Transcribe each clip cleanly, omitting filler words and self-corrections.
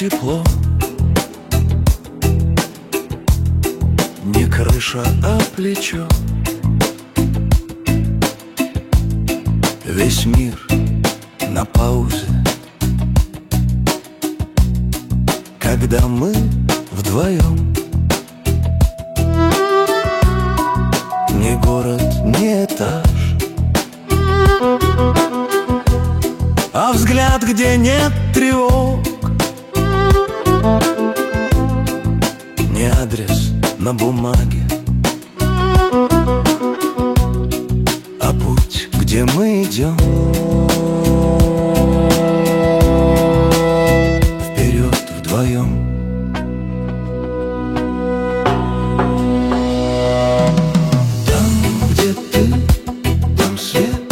тепло, не крыша, а плечо. Весь мир на паузе, когда мы вдвоем. Ни город, ни этаж, а взгляд, где нет тревог. Не адрес на бумаге, а путь, где мы идем. Вперед вдвоем. Там, где ты, там свет.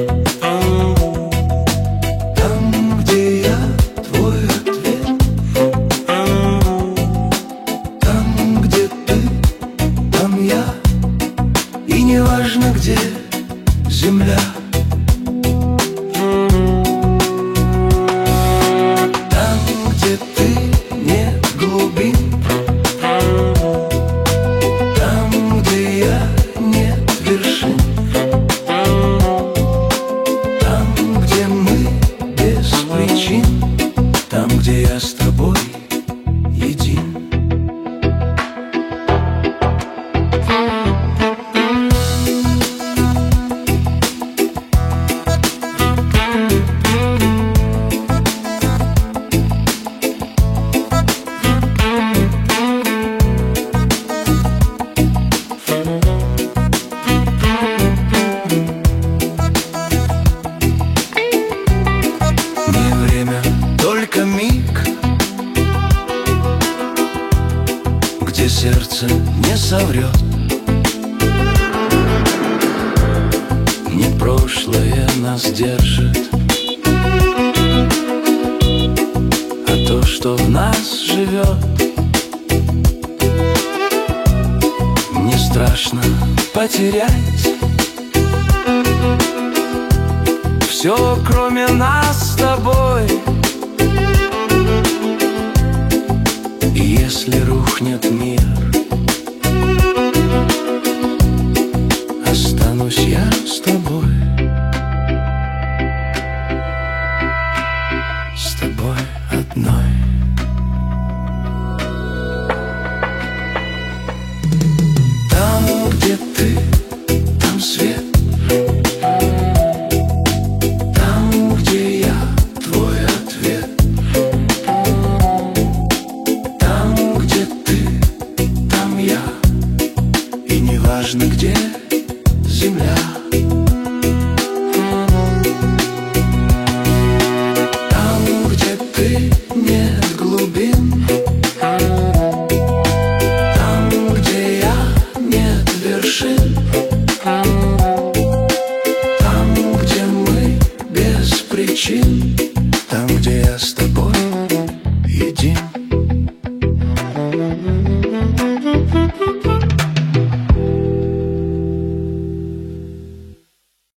Там, где я, твой ответ. Там, где ты, там я. И не важно, где земля. Там, где ты, нет глубин. Там, где я, нет вершин. Там, где мы без причин. Там, где я с тобой един. Только миг, где сердце не соврет. Не прошлое нас держит, а то, что в нас живет. Не страшно потерять все, кроме нас с тобой. И если рухнет мир, останусь я с тобой. С тобой одной. Там, где ты, там свет. Там, где я, твой ответ. Там, где ты, там я. И не важно, где земля.